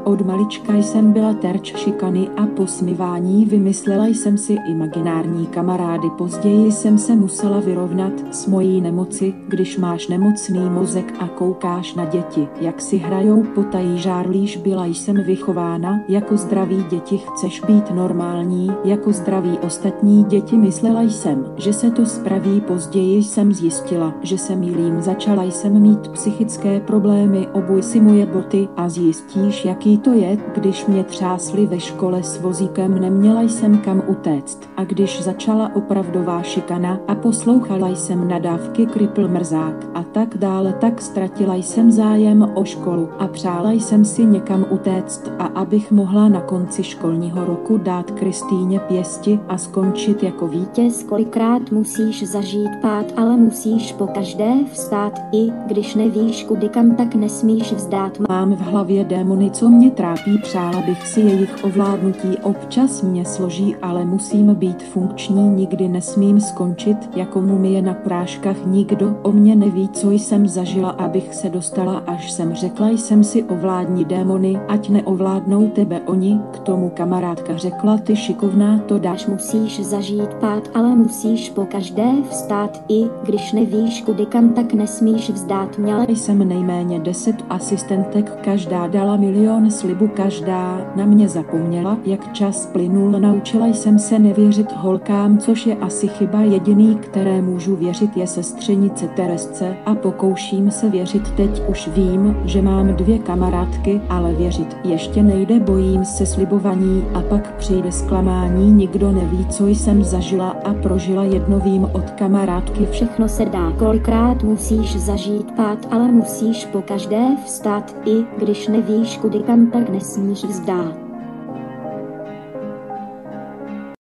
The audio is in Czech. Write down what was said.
Od malička jsem byla terč šikany a posmívání, vymyslela jsem si imaginární kamarády. Později jsem se musela vyrovnat s mojí nemoci. Když máš nemocný mozek a koukáš na děti, jak si hrajou, potají žárlíš. Byla jsem vychována jako zdraví děti, chceš být normální jako zdraví ostatní děti. Myslela jsem, že se to spraví, později jsem zjistila, že se mýlím. Začala jsem mít psychické problémy, obuj si moje boty a zjistíš, jaký to je, když mě třásli ve škole s vozíkem, neměla jsem kam utéct. A když začala opravdová šikana a poslouchala jsem nadávky Kripl Mrzák a tak dále, tak ztratila jsem zájem o školu a přála jsem si někam utéct, a abych mohla na konci školního roku dát Kristýně pěsti a skončit jako vítěz. Kolikrát musíš zažít pád, ale musíš pokaždé vstát, i když nevíš kudy kam, tak nesmíš vzdát. Mám v hlavě démony, co mě trápí, přála bych si jejich ovládnutí, občas mě složí, ale musím být funkční, nikdy nesmím skončit jako mumie na práškách. Nikdo o mě neví, co jsem zažila, abych se dostala až sem. Řekla jsem si, ovládni démony, ať neovládnou tebe oni. K tomu kamarádka řekla, ty šikovná to dáš. Musíš zažít pád, ale musíš pokaždé vstát, i když nevíš kudy kam, tak nesmíš vzdát. Měla jsem nejméně 10 asistentek, každá dala milion slibů, každá na mě zapomněla, jak čas plynul. Naučila jsem se nevěřit holkám, což je asi chyba. Jediný, které můžu věřit, je sestřenice Teresce a pokouším se věřit. Teď už vím, že mám 2 kamarádky, ale věřit ještě nejde, bojím se slibovaní a pak přijde zklamání. Nikdo neví, co jsem zažila a prožila, jedno vím od kamarádky. Všechno se dá, kolikrát musíš zažít pád, ale musíš pokaždé vstát, i když nevíš kudy kam, tak nesmíš vzdát.